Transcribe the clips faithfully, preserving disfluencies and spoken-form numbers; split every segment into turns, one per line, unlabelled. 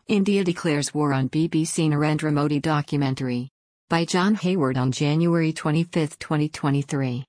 India declares war on B B C Narendra Modi documentary. By John Hayward on January twenty-fifth, twenty twenty-three.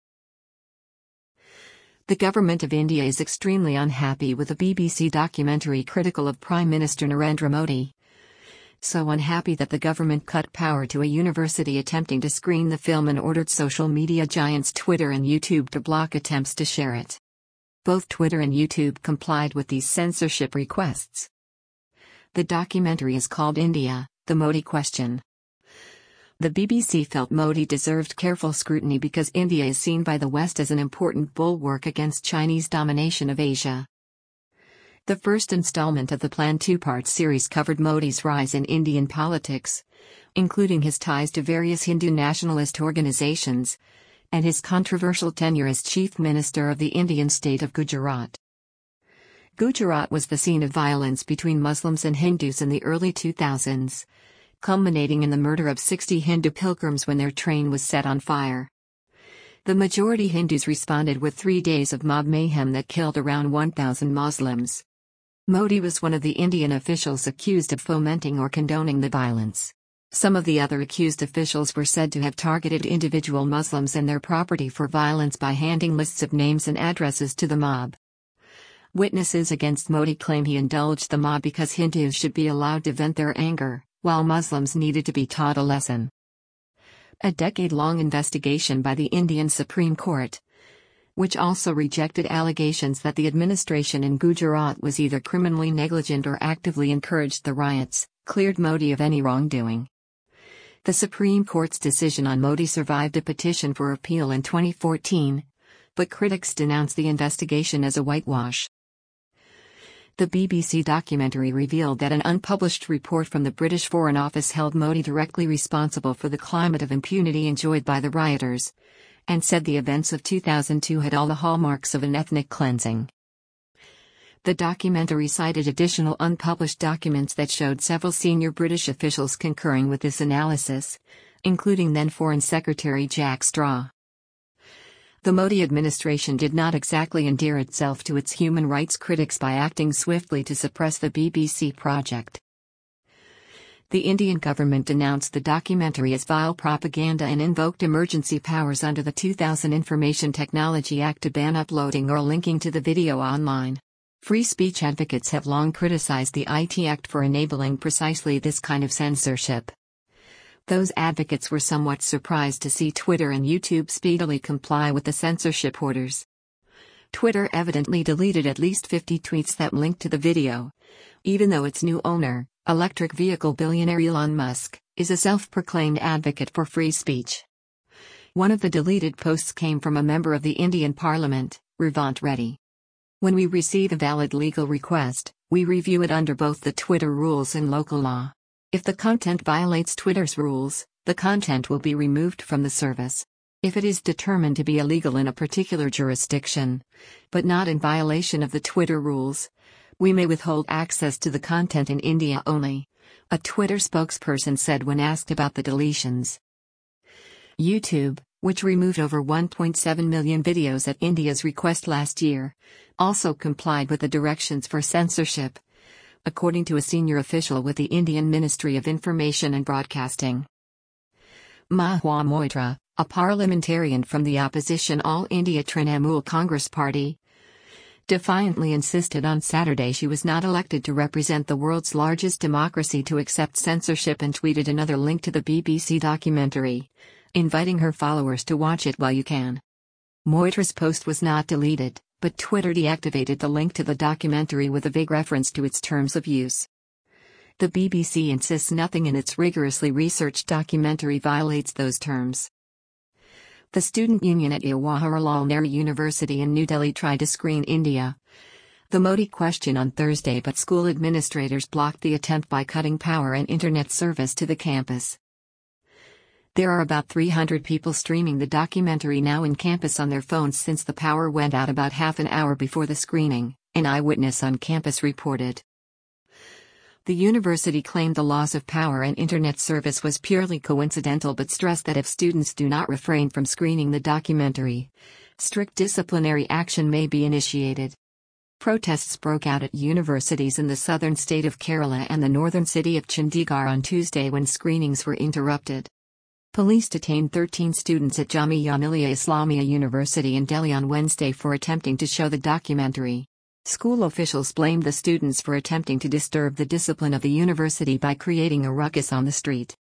The government of India is extremely unhappy with a B B C documentary critical of Prime Minister Narendra Modi. So unhappy that the government cut power to a university attempting to screen the film and ordered social media giants Twitter and YouTube to block attempts to share it. Both Twitter and YouTube complied with these censorship requests. The documentary is called India, the Modi Question. The B B C felt Modi deserved careful scrutiny because India is seen by the West as an important bulwark against Chinese domination of Asia. The first installment of the planned two-part series covered Modi's rise in Indian politics, including his ties to various Hindu nationalist organizations, and his controversial tenure as Chief Minister of the Indian state of Gujarat. Gujarat was the scene of violence between Muslims and Hindus in the early two thousands, culminating in the murder of sixty Hindu pilgrims when their train was set on fire. The majority Hindus responded with three days of mob mayhem that killed around one thousand Muslims. Modi was one of the Indian officials accused of fomenting or condoning the violence. Some of the other accused officials were said to have targeted individual Muslims and their property for violence by handing lists of names and addresses to the mob. Witnesses against Modi claim he indulged the mob because Hindus should be allowed to vent their anger, while Muslims needed to be taught a lesson. A decade-long investigation by the Indian Supreme Court, which also rejected allegations that the administration in Gujarat was either criminally negligent or actively encouraged the riots, cleared Modi of any wrongdoing. The Supreme Court's decision on Modi survived a petition for appeal in twenty fourteen, but critics denounced the investigation as a whitewash. The B B C documentary revealed that an unpublished report from the British Foreign Office held Modi directly responsible for the climate of impunity enjoyed by the rioters, and said the events of two thousand two had all the hallmarks of an ethnic cleansing. The documentary cited additional unpublished documents that showed several senior British officials concurring with this analysis, including then Foreign Secretary Jack Straw. The Modi administration did not exactly endear itself to its human rights critics by acting swiftly to suppress the B B C project. The Indian government denounced the documentary as vile propaganda and invoked emergency powers under the two thousand Information Technology Act to ban uploading or linking to the video online. Free speech advocates have long criticized the I T Act for enabling precisely this kind of censorship. Those advocates were somewhat surprised to see Twitter and YouTube speedily comply with the censorship orders. Twitter evidently deleted at least fifty tweets that linked to the video, even though its new owner, electric vehicle billionaire Elon Musk, is a self-proclaimed advocate for free speech. One of the deleted posts came from a member of the Indian Parliament, Revant Reddy. When we receive a valid legal request, we review it under both the Twitter rules and local law. If the content violates Twitter's rules, the content will be removed from the service. If it is determined to be illegal in a particular jurisdiction, but not in violation of the Twitter rules, we may withhold access to the content in India only, a Twitter spokesperson said when asked about the deletions. YouTube, which removed over one point seven million videos at India's request last year, also complied with the directions for censorship, according to a senior official with the Indian Ministry of Information and Broadcasting. Mahua Moitra, a parliamentarian from the opposition All India Trinamool Congress Party, defiantly insisted on Saturday she was not elected to represent the world's largest democracy to accept censorship and tweeted another link to the B B C documentary, inviting her followers to watch it while you can. Moitra's post was not deleted, but Twitter deactivated the link to the documentary with a vague reference to its terms of use. The B B C insists nothing in its rigorously researched documentary violates those terms. The student union at Jawaharlal Nehru University in New Delhi tried to screen India, the Modi Question on Thursday, but school administrators blocked the attempt by cutting power and internet service to the campus. There are about three hundred people streaming the documentary now in campus on their phones since the power went out about half an hour before the screening, an eyewitness on campus reported. The university claimed the loss of power and internet service was purely coincidental but stressed that if students do not refrain from screening the documentary, strict disciplinary action may be initiated. Protests broke out at universities in the southern state of Kerala and the northern city of Chandigarh on Tuesday when screenings were interrupted. Police detained thirteen students at Jamia Millia Islamia University in Delhi on Wednesday for attempting to show the documentary. School officials blamed the students for attempting to disturb the discipline of the university by creating a ruckus on the street.